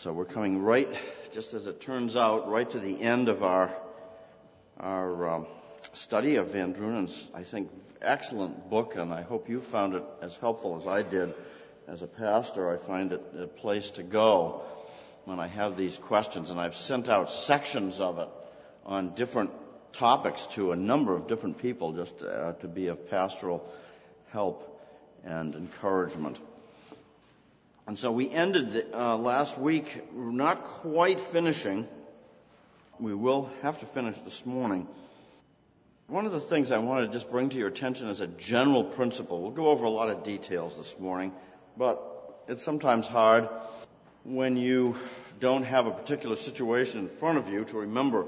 So we're coming right, just as it turns out, right to the end of our study of Van Druenen's, I think, excellent book, and I hope you found it as helpful as I did. As a pastor, I find it a place to go when I have these questions, and I've sent out sections of it on different topics to a number of different people just to be of pastoral help and encouragement. And so we ended last week not quite finishing. We will have to finish this morning. One of the things I want to just bring to your attention is a general principle. We'll go over a lot of details this morning, but it's sometimes hard when you don't have a particular situation in front of you to remember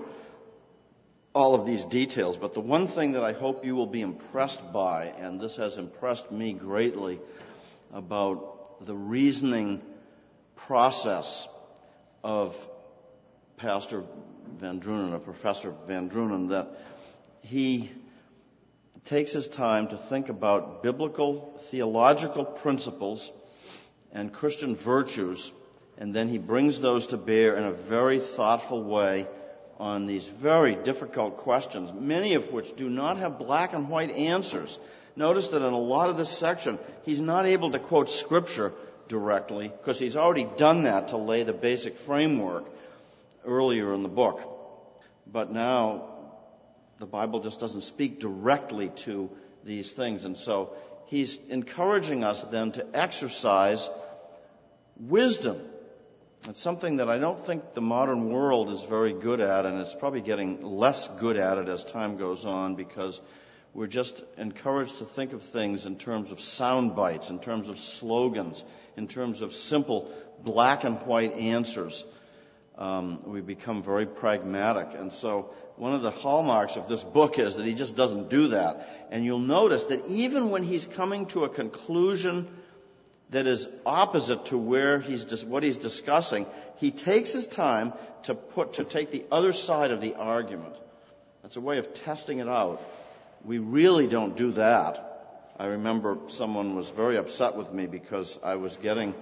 all of these details. But the one thing that I hope you will be impressed by, and this has impressed me greatly about the reasoning process of Pastor Van Druenen, of Professor Van Druenen, that he takes his time to think about biblical theological principles and Christian virtues, and then he brings those to bear in a very thoughtful way on these very difficult questions, many of which do not have black and white answers. Notice that in a lot of this section, he's not able to quote Scripture directly because he's already done that to lay the basic framework earlier in the book. But now the Bible just doesn't speak directly to these things. And so he's encouraging us then to exercise wisdom. It's something that I don't think the modern world is very good at, and it's probably getting less good at it as time goes on, because we're just encouraged to think of things in terms of sound bites, in terms of slogans, in terms of simple black and white answers. We become very pragmatic. And so one of the hallmarks of this book is that he just doesn't do that. And you'll notice that even when he's coming to a conclusion that is opposite to what he's discussing, he takes his time to take the other side of the argument. That's a way of testing it out. We really don't do that. I remember someone was very upset with me because I was getting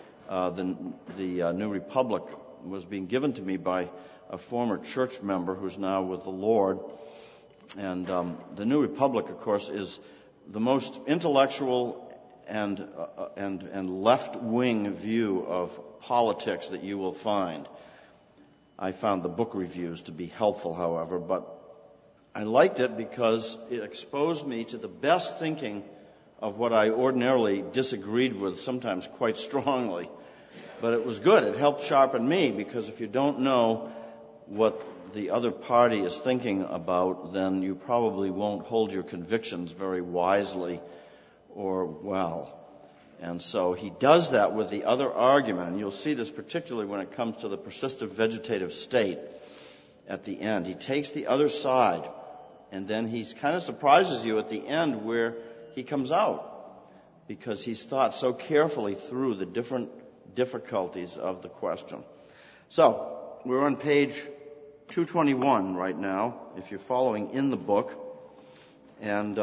the New Republic was being given to me by a former church member who's now with the Lord. And the New Republic, of course, is the most intellectual and left-wing view of politics that you will find. I found the book reviews to be helpful, however, but I liked it because it exposed me to the best thinking of what I ordinarily disagreed with, sometimes quite strongly. But it was good. It helped sharpen me, because if you don't know what the other party is thinking about, then you probably won't hold your convictions very wisely or well. And so he does that with the other argument, and you'll see this particularly when it comes to the persistent vegetative state at the end. He takes the other side, and then he kind of surprises you at the end where he comes out, because he's thought so carefully through the different difficulties of the question. So, we're on page 221 right now, if you're following in the book, and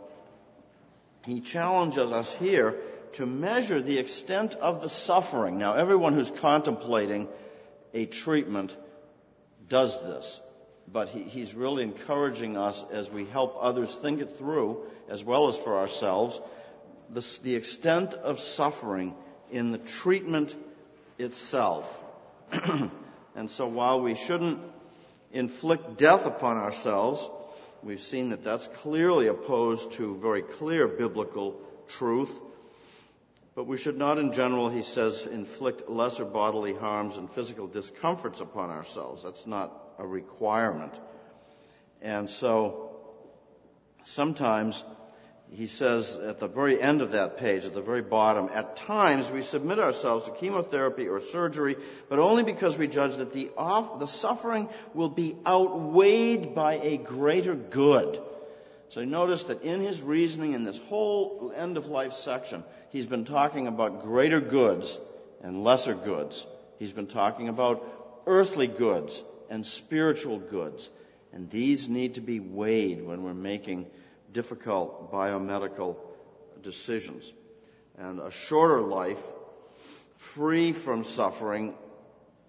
he challenges us here to measure the extent of the suffering. Now, everyone who's contemplating a treatment does this, but he's really encouraging us as we help others think it through, as well as for ourselves, the extent of suffering in the treatment itself. And so while we shouldn't inflict death upon ourselves, we've seen that that's clearly opposed to very clear biblical truth. But we should not, in general, he says, inflict lesser bodily harms and physical discomforts upon ourselves. That's not a requirement. And so sometimes, he says at the very end of that page, at the very bottom, at times we submit ourselves to chemotherapy or surgery, but only because we judge that the suffering will be outweighed by a greater good. So notice that in his reasoning in this whole end-of-life section, he's been talking about greater goods and lesser goods. He's been talking about earthly goods and spiritual goods. And these need to be weighed when we're making difficult biomedical decisions. And a shorter life, free from suffering,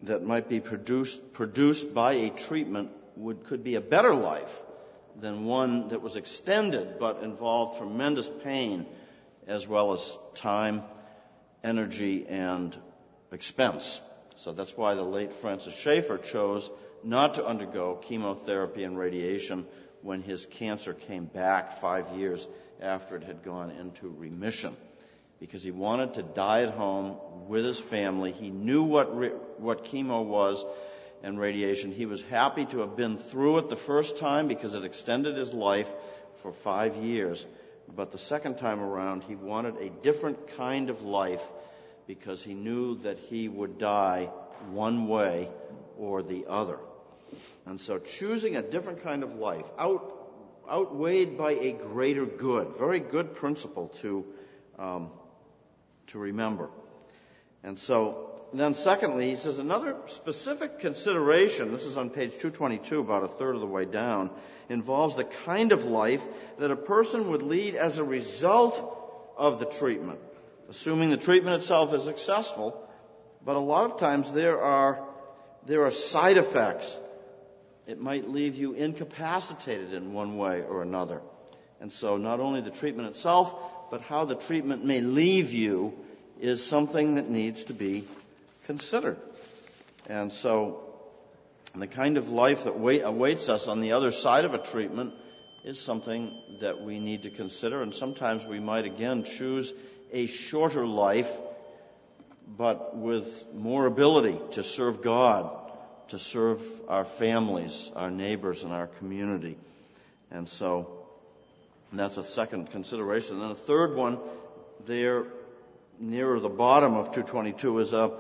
that might be produced by a treatment could be a better life than one that was extended but involved tremendous pain as well as time, energy, and expense. So that's why the late Francis Schaeffer chose not to undergo chemotherapy and radiation when his cancer came back 5 years after it had gone into remission, because he wanted to die at home with his family. He knew what chemo was and radiation. He was happy to have been through it the first time because it extended his life for 5 years. But the second time around, he wanted a different kind of life because he knew that he would die one way or the other. And so choosing a different kind of life, outweighed by a greater good, very good principle to remember. And so then secondly, he says another specific consideration, this is on page 222, about a third of the way down, involves the kind of life that a person would lead as a result of the treatment, assuming the treatment itself is successful. But a lot of times there are side effects. It might leave you incapacitated in one way or another. And so not only the treatment itself, but how the treatment may leave you is something that needs to be considered. And so the kind of life that awaits us on the other side of a treatment is something that we need to consider. And sometimes we might again choose a shorter life, but with more ability to serve God, to serve our families, our neighbors, and our community. And so that's a second consideration. And then a third one there nearer the bottom of 222 is a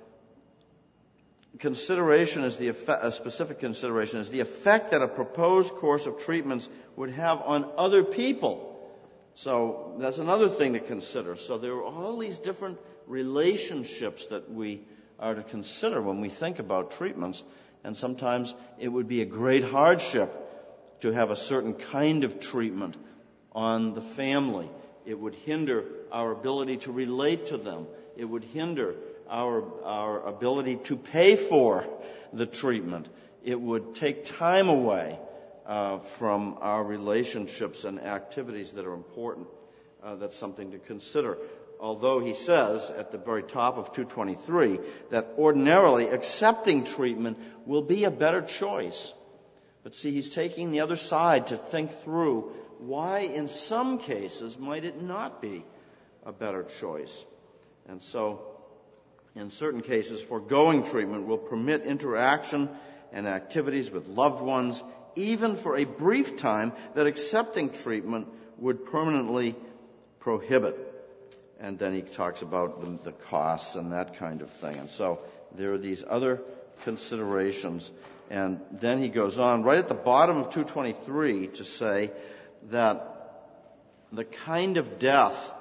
specific consideration is the effect that a proposed course of treatments would have on other people. So that's another thing to consider. So there are all these different relationships that we are to consider when we think about treatments. And sometimes it would be a great hardship to have a certain kind of treatment on the family. It would hinder our ability to relate to them. It would hinder our ability to pay for the treatment. It would take time away from our relationships and activities that are important. That's something to consider. Although he says at the very top of 223 that ordinarily accepting treatment will be a better choice. But see, he's taking the other side to think through why in some cases might it not be a better choice. And so in certain cases, foregoing treatment will permit interaction and activities with loved ones, even for a brief time, that accepting treatment would permanently prohibit. And then he talks about the costs and that kind of thing. And so there are these other considerations. And then he goes on right at the bottom of 223 to say that the kind of death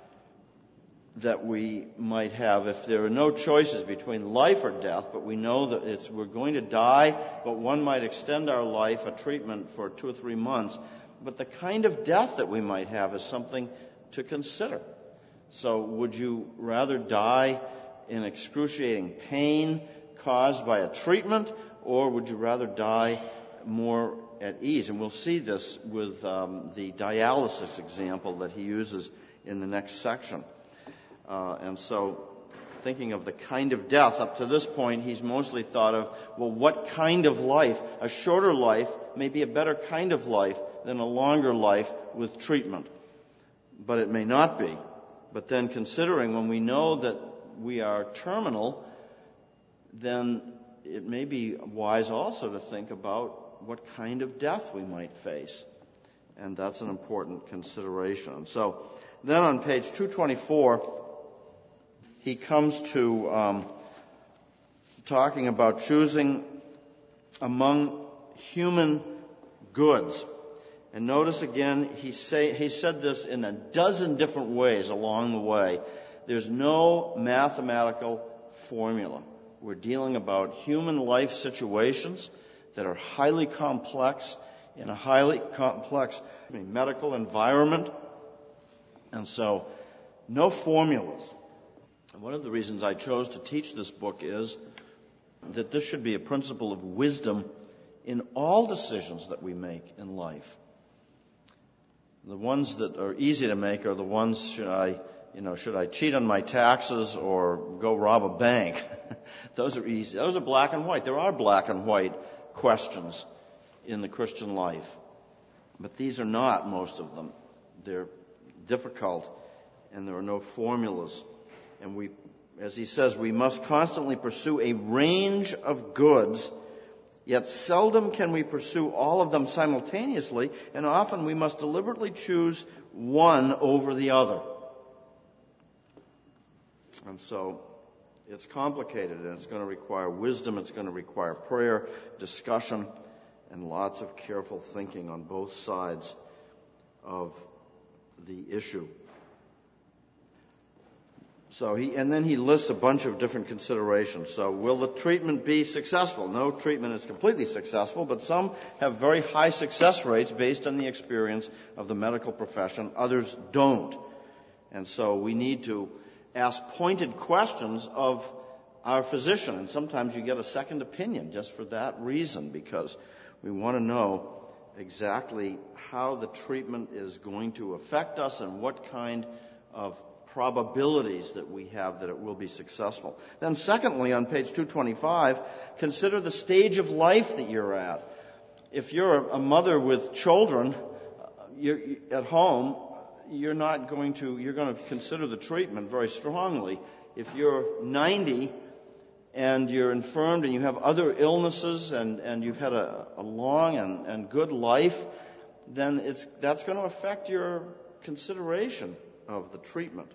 that we might have if there are no choices between life or death, but we know that we're going to die, but one might extend our life, a treatment for 2 or 3 months. But the kind of death that we might have is something to consider. So would you rather die in excruciating pain caused by a treatment, or would you rather die more at ease? And we'll see this with the dialysis example that he uses in the next section. And so thinking of the kind of death, up to this point, he's mostly thought of, well, what kind of life? A shorter life may be a better kind of life than a longer life with treatment. But it may not be. But then considering when we know that we are terminal, then it may be wise also to think about what kind of death we might face. And that's an important consideration. So then on page 224, he comes to talking about choosing among human goods. And notice again, he said this in a dozen different ways along the way. There's no mathematical formula. We're dealing about human life situations that are highly complex in a highly complex medical environment. And so, no formulas. And one of the reasons I chose to teach this book is that this should be a principle of wisdom in all decisions that we make in life. The ones that are easy to make are the ones, should I cheat on my taxes or go rob a bank? Those are easy. Those are black and white. There are black and white questions in the Christian life. But these are not, most of them. They're difficult, and there are no formulas. And we, as he says, we must constantly pursue a range of goods, yet seldom can we pursue all of them simultaneously, and often we must deliberately choose one over the other. And so it's complicated, and it's going to require wisdom, it's going to require prayer, discussion, and lots of careful thinking on both sides of the issue. And then he lists a bunch of different considerations. So, will the treatment be successful? No treatment is completely successful, but some have very high success rates based on the experience of the medical profession. Others don't. And so we need to ask pointed questions of our physician. And sometimes you get a second opinion just for that reason, because we want to know exactly how the treatment is going to affect us and what kind of probabilities that we have that it will be successful. Then secondly, on page 225, consider the stage of life that you're at. If you're a mother with children you're at home, you're going to consider the treatment very strongly. If you're 90 and you're infirmed and you have other illnesses and you've had a long and good life, then that's going to affect your consideration of the treatment.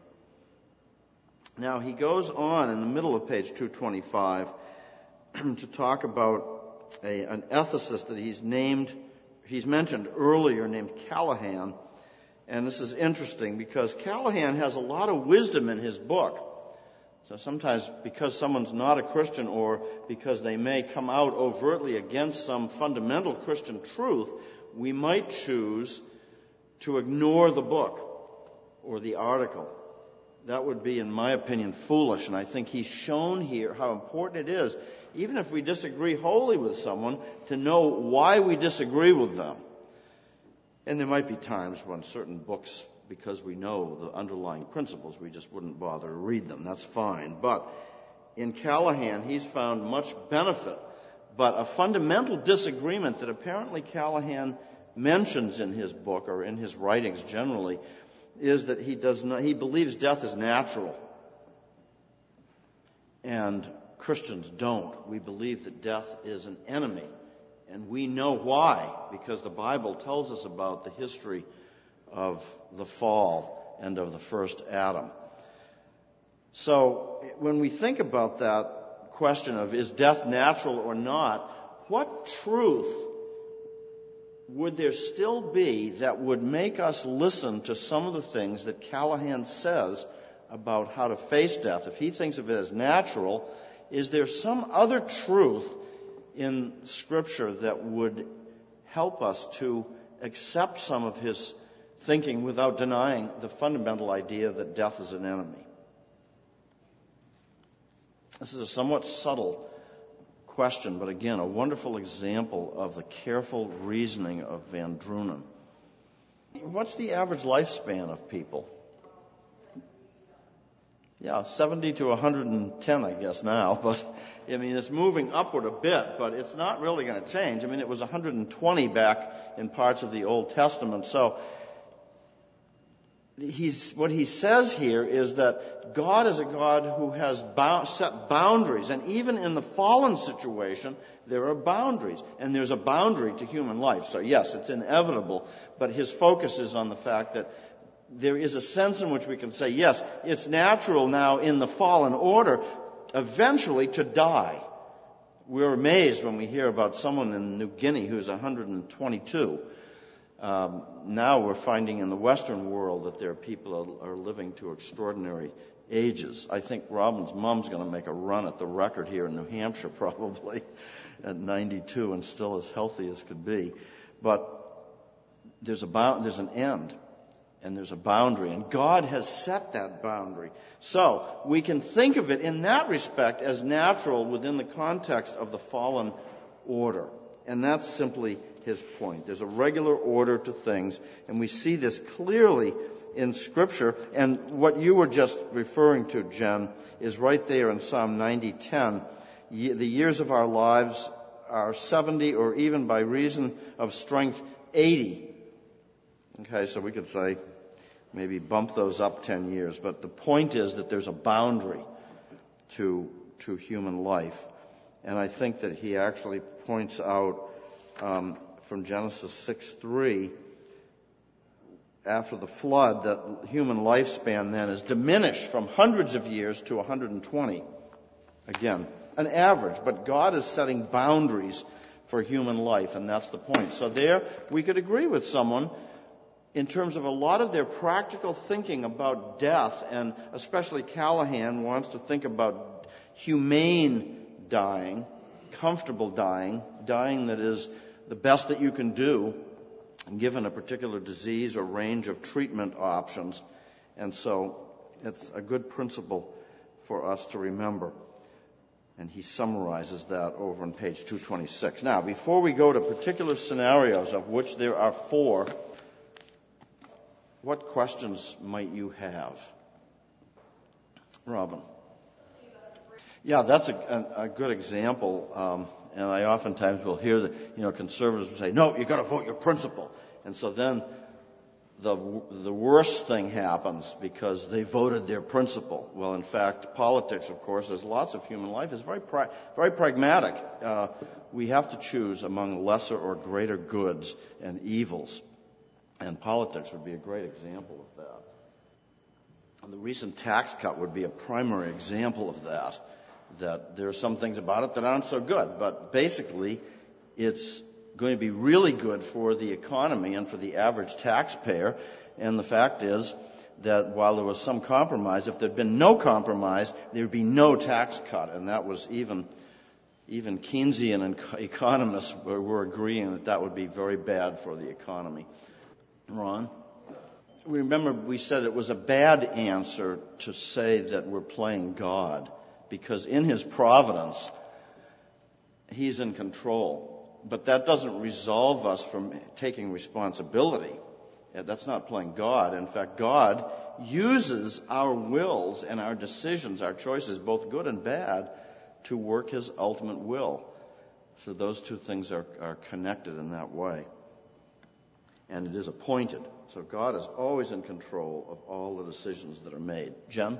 Now, he goes on in the middle of page 225 to talk about an ethicist that he's mentioned earlier, named Callahan. And this is interesting because Callahan has a lot of wisdom in his book. So sometimes because someone's not a Christian or because they may come out overtly against some fundamental Christian truth, we might choose to ignore the book or the article. That would be, in my opinion, foolish. And I think he's shown here how important it is, even if we disagree wholly with someone, to know why we disagree with them. And there might be times when certain books, because we know the underlying principles, we just wouldn't bother to read them. That's fine. But in Callahan, he's found much benefit. But a fundamental disagreement that apparently Callahan mentions in his book, or in his writings generally, is that he believes death is natural. And Christians don't. We believe that death is an enemy. And we know why, because the Bible tells us about the history of the fall and of the first Adam. So when we think about that question of is death natural or not, what truth would there still be that would make us listen to some of the things that Callahan says about how to face death? If he thinks of it as natural, is there some other truth in Scripture that would help us to accept some of his thinking without denying the fundamental idea that death is an enemy? This is a somewhat subtle question, but again, a wonderful example of the careful reasoning of Van Drunen. What's the average lifespan of people? Yeah, 70 to 110, I guess, now. But, it's moving upward a bit, but it's not really going to change. It was 120 back in parts of the Old Testament. So, what he says here is that God is a God who has set boundaries. And even in the fallen situation, there are boundaries. And there's a boundary to human life. So, yes, it's inevitable. But his focus is on the fact that there is a sense in which we can say, yes, it's natural now in the fallen order eventually to die. We're amazed when we hear about someone in New Guinea who's 122. Now we're finding in the Western world that there are people are living to extraordinary ages. I think Robin's mom's going to make a run at the record here in New Hampshire probably at 92 and still as healthy as could be. But there's an end. and there's a boundary, and God has set that boundary. So we can think of it in that respect as natural within the context of the fallen order. And that's simply his point. There's a regular order to things, and we see this clearly in Scripture. And what you were just referring to, Jen, is right there in Psalm 90:10. The years of our lives are 70, or even by reason of strength, 80. Okay, so we could say maybe bump those up 10 years. But the point is that there's a boundary to human life. And I think that he actually points out from Genesis 6:3, after the flood, that human lifespan then is diminished from hundreds of years to 120. Again, an average, but God is setting boundaries for human life, and that's the point. So there, we could agree with someone in terms of a lot of their practical thinking about death, and especially Callahan wants to think about humane dying, comfortable dying, dying that is the best that you can do, given a particular disease or range of treatment options. And so it's a good principle for us to remember. And he summarizes that over on page 226. Now, before we go to particular scenarios, of which there are 4, what questions might you have? Robin? Yeah, that's a good example. And I oftentimes will hear that, conservatives will say, no, you've got to vote your principle. And so then the worst thing happens because they voted their principle. Well, in fact, politics, of course, as lots of human life, is very pragmatic. We have to choose among lesser or greater goods and evils. And politics would be a great example of that. And the recent tax cut would be a primary example of that. That there are some things about it that aren't so good. But basically, it's going to be really good for the economy and for the average taxpayer. And the fact is that while there was some compromise, if there had been no compromise, there would be no tax cut. And that was even Keynesian economists were agreeing that would be very bad for the economy. Ron? Remember, we said it was a bad answer to say that we're playing God, because in his providence, he's in control. But that doesn't resolve us from taking responsibility. That's not playing God. In fact, God uses our wills and our decisions, our choices, both good and bad, to work his ultimate will. So those two things are connected in that way. And it is appointed. So God is always in control of all the decisions that are made. Jen?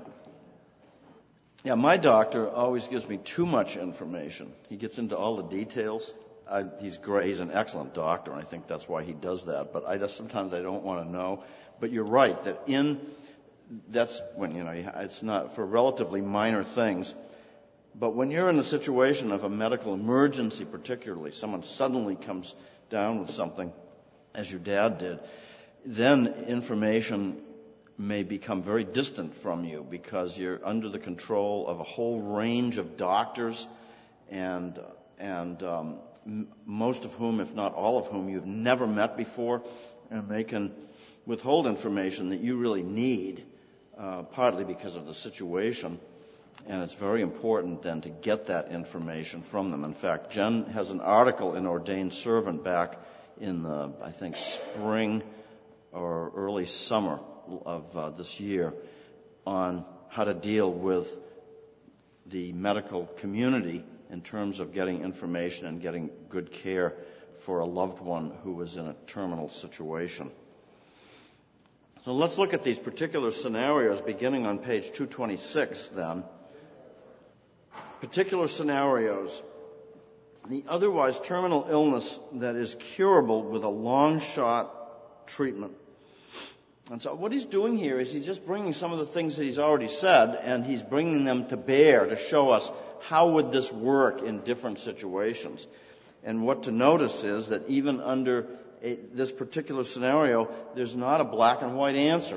Yeah, my doctor always gives me too much information. He gets into all the details. He's great. He's an excellent doctor, and I think that's why he does that. But sometimes I don't want to know. But you're right that that's when it's not for relatively minor things. But when you're in a situation of a medical emergency, particularly someone suddenly comes down with something, as your dad did, then information may become very distant from you because you're under the control of a whole range of doctors and most of whom, if not all of whom, you've never met before, and they can withhold information that you really need, partly because of the situation. And it's very important then to get that information from them. In fact, Jen has an article in Ordained Servant back in the, I think, spring or early summer of this year on how to deal with the medical community in terms of getting information and getting good care for a loved one who was in a terminal situation. So let's look at these particular scenarios beginning on page 226 then. Particular scenarios. The otherwise terminal illness that is curable with a long-shot treatment. And so what he's doing here is he's just bringing some of the things that he's already said, and he's bringing them to bear to show us how would this work in different situations. And what to notice is that even under this particular scenario, there's not a black and white answer.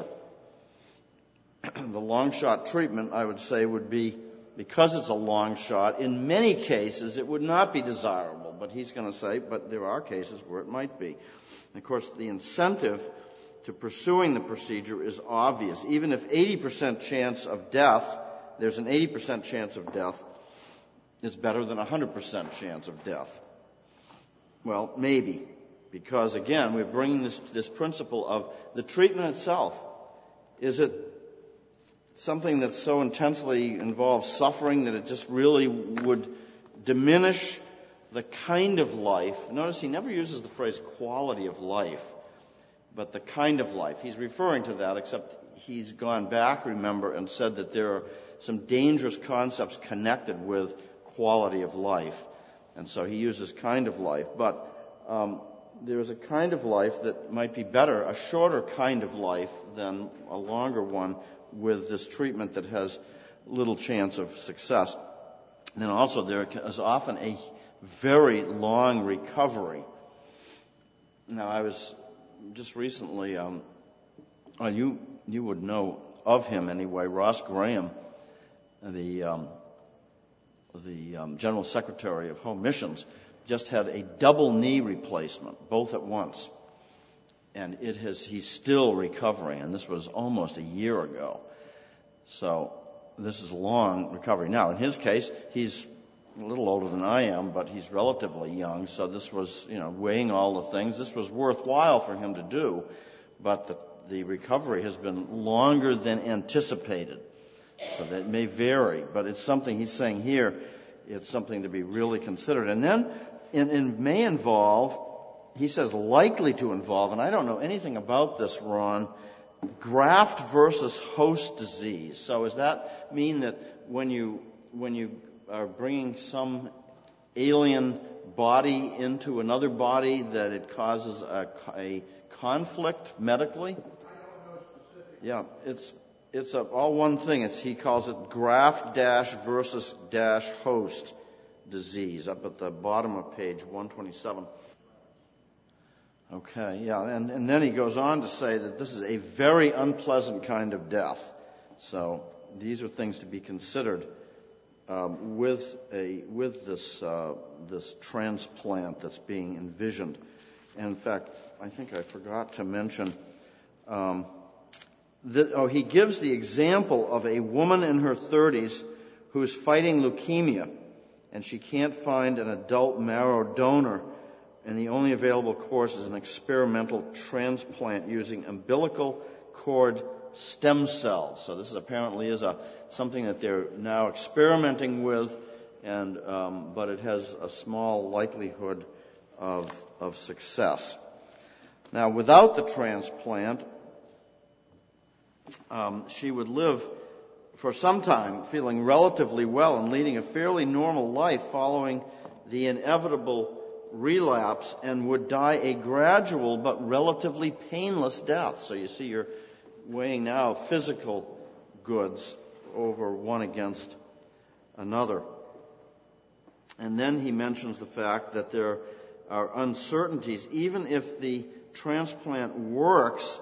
The long-shot treatment, I would say, would be, because it's a long shot, in many cases it would not be desirable. But he's going to say, but there are cases where it might be. And of course, the incentive to pursuing the procedure is obvious. Even if 80% chance of death, there's an 80% chance of death, it's better than 100% chance of death. Well, maybe, because again, we're bringing this principle of the treatment itself. Is it something that so intensely involves suffering that it just really would diminish the kind of life? Notice he never uses the phrase quality of life, but the kind of life. He's referring to that, except he's gone back, remember, and said that there are some dangerous concepts connected with quality of life. And so he uses kind of life. But there is a kind of life that might be better, a shorter kind of life than a longer one with this treatment that has little chance of success. And then also there is often a very long recovery. Now, I was just recently, you would know of him anyway, Ross Graham, the General Secretary of Home Missions, just had a double knee replacement, both at once. And he's still recovering, and this was almost a year ago. So this is a long recovery. Now, in his case, he's a little older than I am, but he's relatively young, so this was, weighing all the things. This was worthwhile for him to do, but the recovery has been longer than anticipated. So that may vary, but it's something he's saying here, it's something to be really considered. And then it may involve, he says likely to involve, and I don't know anything about this, Ron, graft versus host disease. So does that mean that when you are bringing some alien body into another body that it causes a conflict medically? I don't know specifically. Yeah, it's all one thing. He calls it graft versus host disease up at the bottom of page 127. Okay, yeah, and then he goes on to say that this is a very unpleasant kind of death. So these are things to be considered with this transplant that's being envisioned. And in fact, I think I forgot to mention. He gives the example of a woman in her 30s who's fighting leukemia, and she can't find an adult marrow donor, and the only available course is an experimental transplant using umbilical cord stem cells. So this apparently is something that they're now experimenting with, and but it has a small likelihood of success. Now, without the transplant, she would live for some time feeling relatively well and leading a fairly normal life following the inevitable relapse, and would die a gradual but relatively painless death. So you see, you're weighing now physical goods over one against another. And then he mentions the fact that there are uncertainties, even if the transplant works,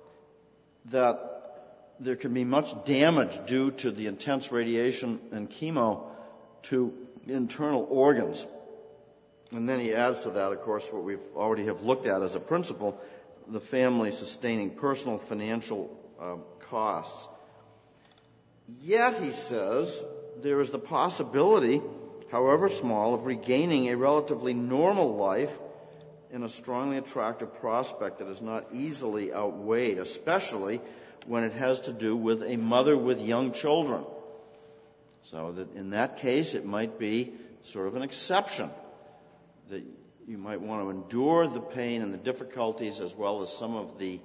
that there can be much damage due to the intense radiation and chemo to internal organs. And then he adds to that, of course, what we've already have looked at as a principle, the family sustaining personal financial costs. Yet, he says, there is the possibility, however small, of regaining a relatively normal life in a strongly attractive prospect that is not easily outweighed, especially when it has to do with a mother with young children. So that in that case, it might be sort of an exception, that you might want to endure the pain and the difficulties, as well as some of the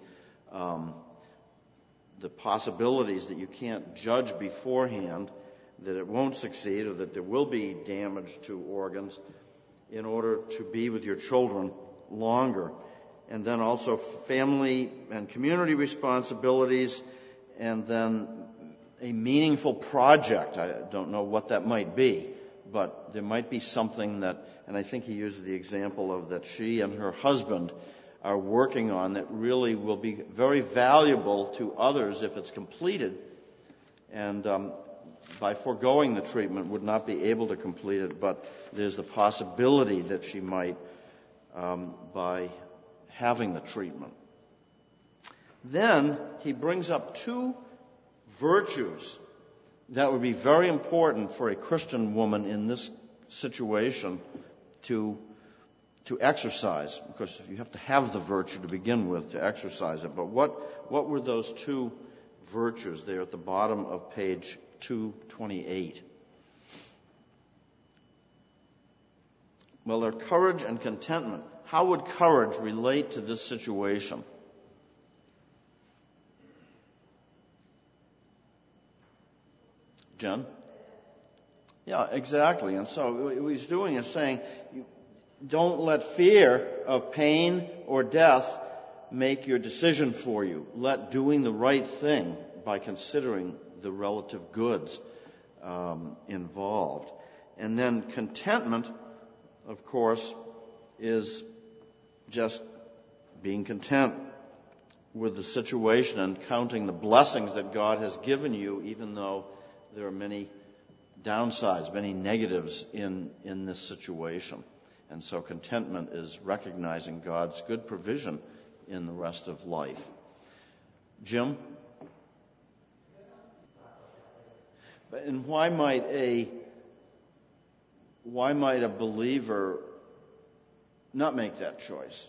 possibilities that you can't judge beforehand, that it won't succeed or that there will be damage to organs, in order to be with your children longer. And then also family and community responsibilities, and then a meaningful project. I don't know what that might be, but there might be something that, and I think he uses the example of that she and her husband are working on that really will be very valuable to others if it's completed, and by foregoing the treatment would not be able to complete it, but there's the possibility that she might by having the treatment. Then he brings up two virtues that would be very important for a Christian woman in this situation to exercise, because you have to have the virtue to begin with to exercise it. But what were those two virtues there at the bottom of page 228? Well, they're courage and contentment. How would courage relate to this situation? Jen? Yeah, exactly. And so what he's doing is saying, don't let fear of pain or death make your decision for you. Let doing the right thing by considering the relative goods involved. And then contentment, of course, is just being content with the situation and counting the blessings that God has given you, even though there are many downsides, many negatives in this situation. And so contentment is recognizing God's good provision in the rest of life. Jim? And why might a believer not make that choice?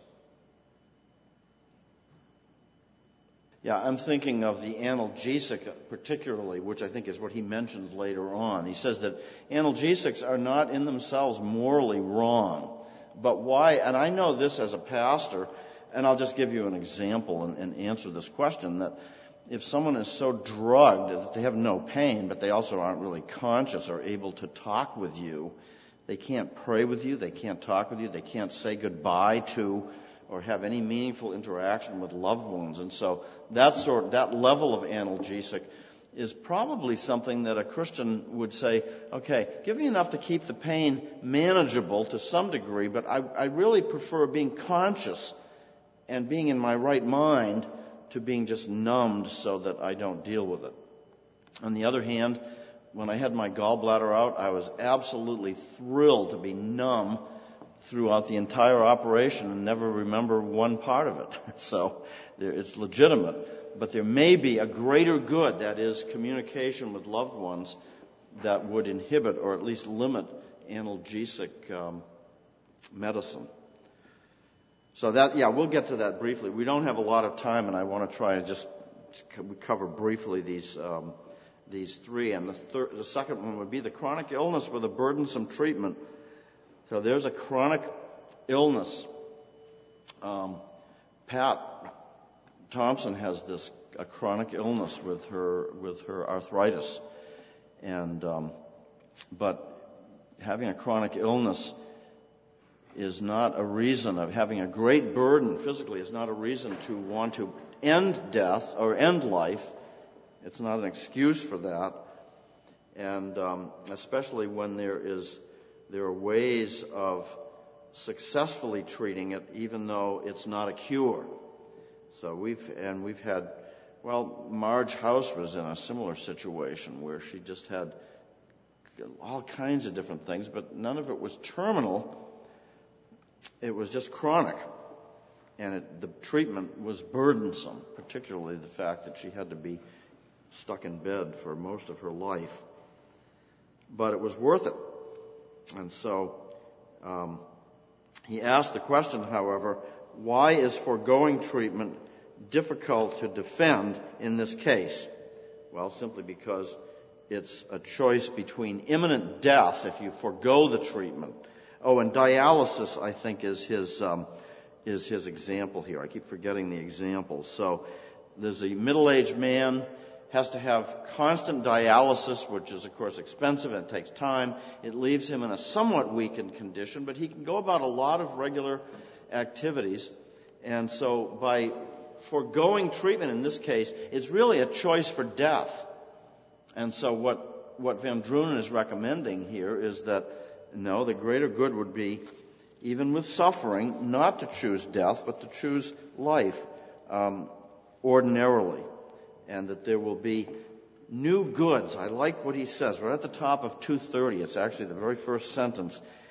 Yeah, I'm thinking of the analgesic particularly, which I think is what he mentions later on. He says that analgesics are not in themselves morally wrong. But why, and I know this as a pastor, and I'll just give you an example and answer this question, that if someone is so drugged that they have no pain, but they also aren't really conscious or able to talk with you, they can't pray with you, they can't talk with you, they can't say goodbye to or have any meaningful interaction with loved ones. And so that level of analgesic is probably something that a Christian would say, okay, give me enough to keep the pain manageable to some degree, but I really prefer being conscious and being in my right mind to being just numbed so that I don't deal with it. On the other hand, when I had my gallbladder out, I was absolutely thrilled to be numb throughout the entire operation and never remember one part of it. So it's legitimate. But there may be a greater good, that is communication with loved ones, that would inhibit or at least limit analgesic medicine. So we'll get to that briefly. We don't have a lot of time, and I want to try to just cover briefly these three. And the second one would be the chronic illness with a burdensome treatment. So there's a chronic illness. Pat Thompson has a chronic illness with her arthritis, but having a chronic illness is not a reason of having a great burden physically. Is not a reason to want to end death or end life. It's not an excuse for that, and especially when there are ways of successfully treating it, even though it's not a cure. So we've had, Marge House was in a similar situation where she just had all kinds of different things, but none of it was terminal. It was just chronic, and the treatment was burdensome, particularly the fact that she had to be stuck in bed for most of her life. But it was worth it. And so he asked the question, however, why is foregoing treatment difficult to defend in this case? Well, simply because it's a choice between imminent death if you forego the treatment. Oh, and dialysis, I think, is his example here. I keep forgetting the example. So there's a middle-aged man, has to have constant dialysis, which is, of course, expensive and it takes time. It leaves him in a somewhat weakened condition, but he can go about a lot of regular activities. And so by foregoing treatment in this case, it's really a choice for death. And so what Van Drunen is recommending here is that, no, the greater good would be, even with suffering, not to choose death, but to choose life ordinarily. And that there will be new goods. I like what he says right at the top of 230. It's actually the very first sentence.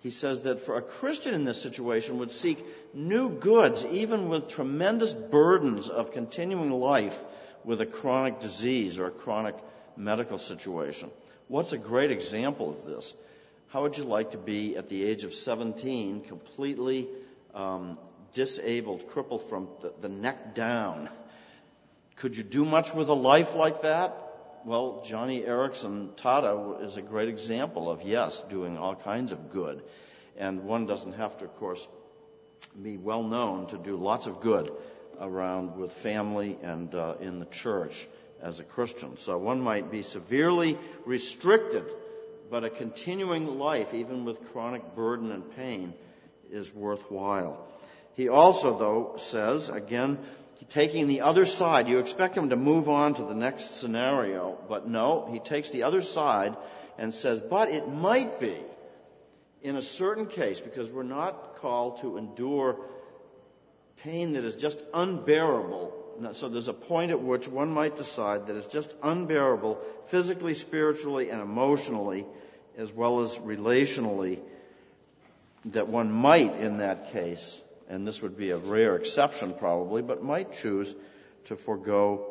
he says that for a Christian in this situation would seek new goods, even with tremendous burdens of continuing life with a chronic disease or a chronic medical situation. What's a great example of this? How would you like to be at the age of 17, completely disabled, crippled from the neck down? Could you do much with a life like that? Well, Johnny Erickson Tada is a great example of, yes, doing all kinds of good. And one doesn't have to, of course, be well known to do lots of good around with family and in the church as a Christian. So one might be severely restricted, but a continuing life, even with chronic burden and pain, is worthwhile. He also, though, says, again, taking the other side, you expect him to move on to the next scenario, but no, he takes the other side and says, but it might be in a certain case, because we're not called to endure pain that is just unbearable. So there's a point at which one might decide that it's just unbearable physically, spiritually, and emotionally, as well as relationally, that one might, in that case, and this would be a rare exception probably, but might choose to forego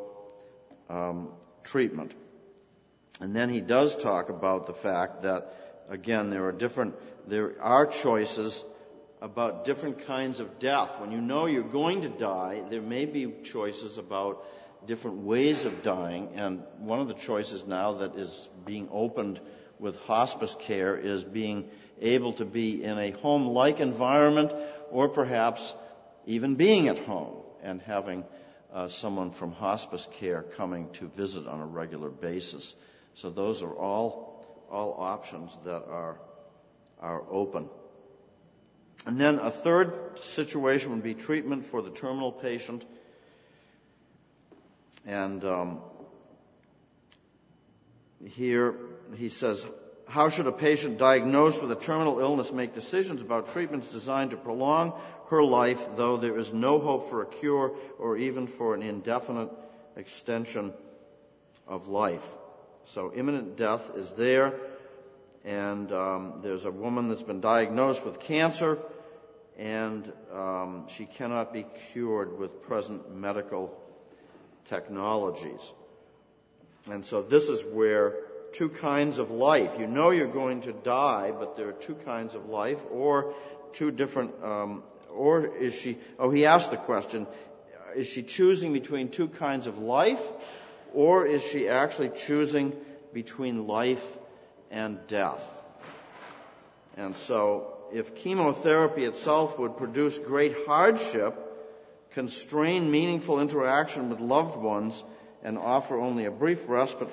treatment. And then he does talk about the fact that, again, there are choices about different kinds of death. When you know you're going to die, there may be choices about different ways of dying, and one of the choices now that is being opened with hospice care is being able to be in a home-like environment, or perhaps even being at home and having someone from hospice care coming to visit on a regular basis. So those are all options that are open. And then a third situation would be treatment for the terminal patient. And here he says, how should a patient diagnosed with a terminal illness make decisions about treatments designed to prolong her life, though there is no hope for a cure or even for an indefinite extension of life? So imminent death is there, and there's a woman that's been diagnosed with cancer, and she cannot be cured with present medical technologies. And so this is where two kinds of life. You know you're going to die, but there are two kinds of life, or two different, or is she, he asked the question, is she choosing between two kinds of life, or is she actually choosing between life and death? And so if chemotherapy itself would produce great hardship, constrain meaningful interaction with loved ones, and offer only a brief respite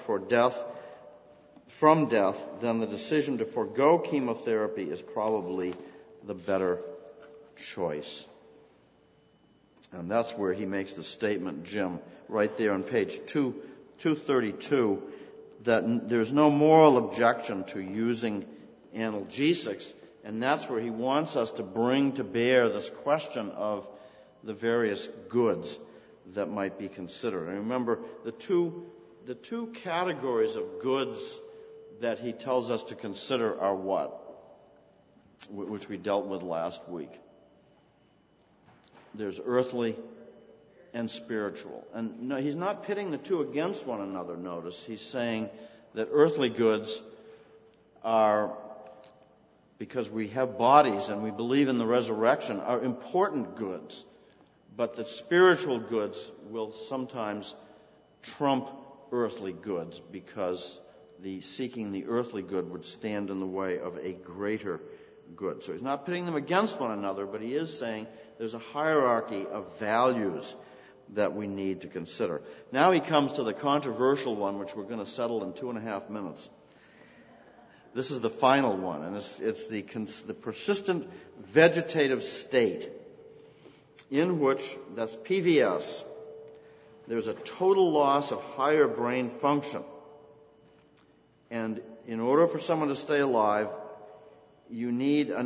from death, then the decision to forego chemotherapy is probably the better choice. And that's where he makes the statement, Jim, right there on page 232, that there's no moral objection to using analgesics, and that's where he wants us to bring to bear this question of the various goods that might be considered. And remember, the two categories of goods that he tells us to consider are what? Which we dealt with last week. There's earthly and spiritual. And no, he's not pitting the two against one another, notice. He's saying that earthly goods are, because we have bodies and we believe in the resurrection, are important goods. But that spiritual goods will sometimes trump earthly goods, because the seeking the earthly good would stand in the way of a greater good. So he's not pitting them against one another, but he is saying there's a hierarchy of values that we need to consider. Now he comes to the controversial one, which we're going to settle in 2.5 minutes. This is the final one, and it's the persistent vegetative state, in which, that's PVS, there's a total loss of higher brain function. And in order for someone to stay alive, you need to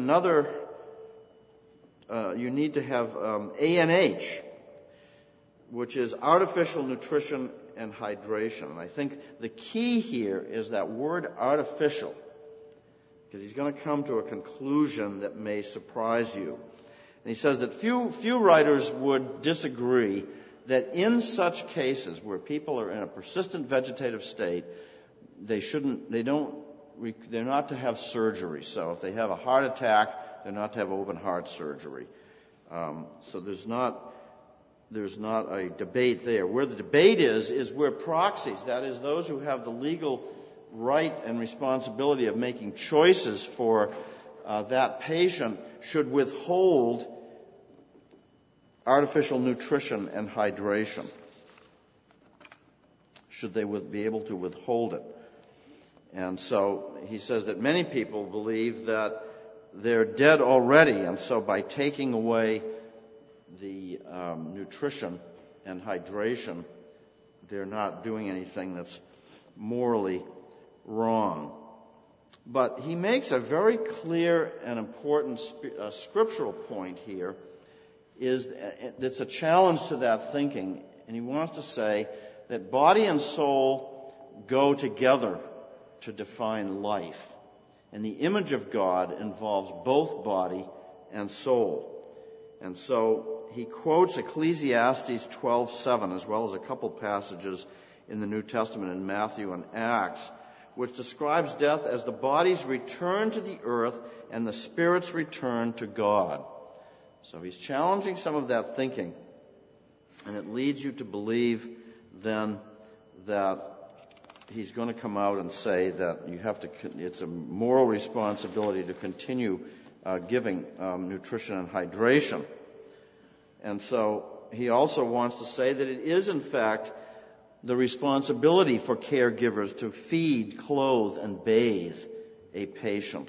have ANH, which is artificial nutrition and hydration. And I think the key here is that word artificial, because he's going to come to a conclusion that may surprise you. And he says that few writers would disagree that in such cases where people are in a persistent vegetative state, they're not to have surgery. So if they have a heart attack, they're not to have open heart surgery. So there's not a debate there. Where the debate is where proxies, that is, those who have the legal right and responsibility of making choices for that patient, should withhold artificial nutrition and hydration. Should they be able to withhold it? And so he says that many people believe that they're dead already, and so by taking away the nutrition and hydration, they're not doing anything that's morally wrong. But he makes a very clear and important scriptural point here, that's a challenge to that thinking, and he wants to say that body and soul go together to define life. And the image of God involves both body and soul. And so he quotes Ecclesiastes 12:7, as well as a couple passages in the New Testament in Matthew and Acts, which describes death as the body's return to the earth and the spirit's return to God. So he's challenging some of that thinking, and it leads you to believe then that he's going to come out and say that it's a moral responsibility to continue giving nutrition and hydration. And so he also wants to say that it is, in fact, the responsibility for caregivers to feed, clothe, and bathe a patient.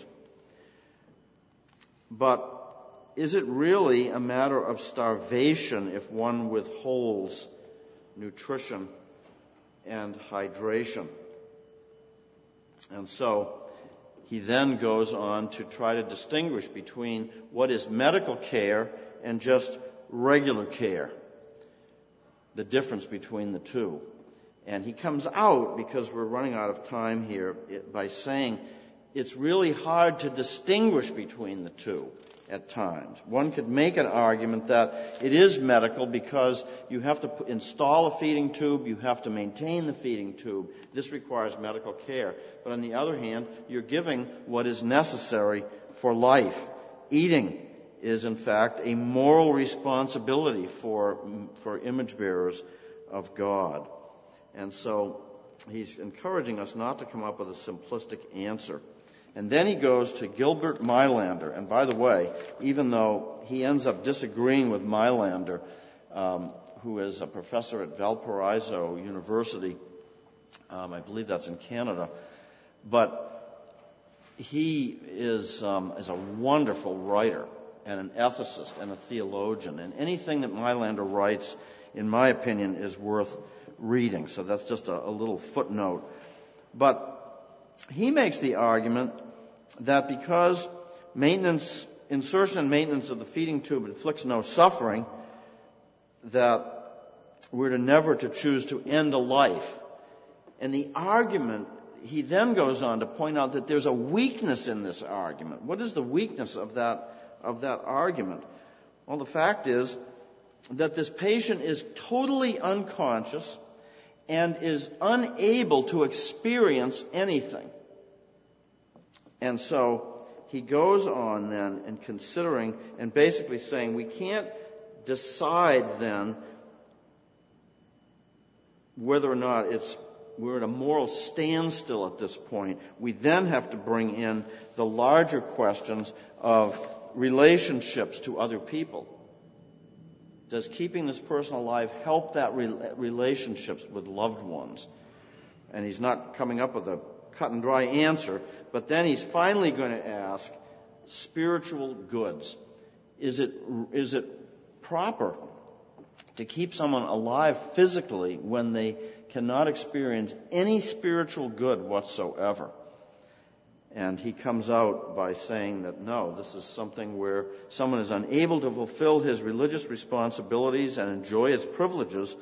But is it really a matter of starvation if one withholds nutrition and hydration? And so he then goes on to try to distinguish between what is medical care and just regular care, the difference between the two. And he comes out, because we're running out of time here, by saying it's really hard to distinguish between the two at times. One could make an argument that it is medical because you have to install a feeding tube, you have to maintain the feeding tube. This requires medical care. But on the other hand, you're giving what is necessary for life. Eating is, in fact, a moral responsibility for image bearers of God. And so he's encouraging us not to come up with a simplistic answer. And then he goes to Gilbert Meilander. And by the way, even though he ends up disagreeing with Meilander, who is a professor at Valparaiso University, I believe that's in Canada, but he is a wonderful writer and an ethicist and a theologian. And anything that Meilander writes, in my opinion, is worth reading. So that's just a little footnote. But he makes the argument that because insertion and maintenance of the feeding tube inflicts no suffering, that we're never to choose to end a life. And the argument, he then goes on to point out that there's a weakness in this argument. What is the weakness of that argument? Well, the fact is that this patient is totally unconscious and is unable to experience anything. And so he goes on then and considering and basically saying we can't decide then whether or not we're at a moral standstill at this point. We then have to bring in the larger questions of relationships to other people. Does keeping this person alive help that relationships with loved ones? And he's not coming up with a cut and dry answer, but then he's finally going to ask spiritual goods. Is it proper to keep someone alive physically when they cannot experience any spiritual good whatsoever? And he comes out by saying that no, this is something where someone is unable to fulfill his religious responsibilities and enjoy its privileges.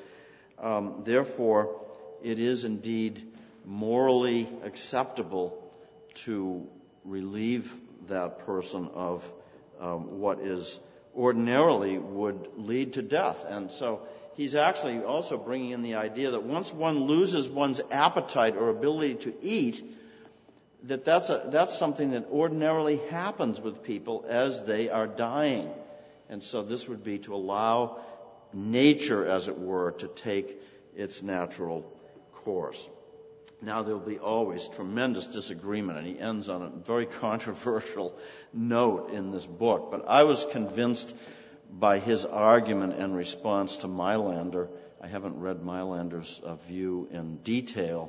Therefore, it is indeed morally acceptable to relieve that person of what is ordinarily would lead to death. And so he's actually also bringing in the idea that once one loses one's appetite or ability to eat, that's something that ordinarily happens with people as they are dying. And so this would be to allow nature, as it were, to take its natural course. Now, there will be always tremendous disagreement, and he ends on a very controversial note in this book. But I was convinced by his argument and response to Meilander. I haven't read Meilander's view in detail,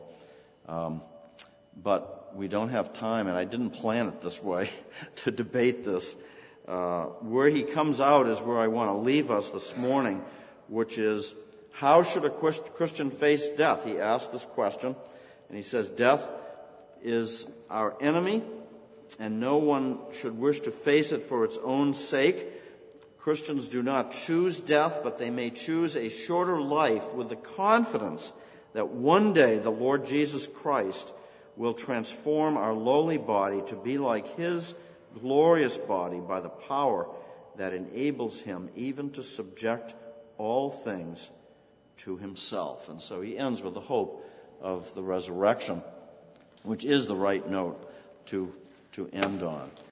but we don't have time, and I didn't plan it this way, to debate this. Where he comes out is where I want to leave us this morning, which is, how should a Christian face death? He asked this question. And he says, death is our enemy, and no one should wish to face it for its own sake. Christians do not choose death, but they may choose a shorter life with the confidence that one day the Lord Jesus Christ will transform our lowly body to be like his glorious body by the power that enables him even to subject all things to himself. And so he ends with the hope of the resurrection, which is the right note to end on.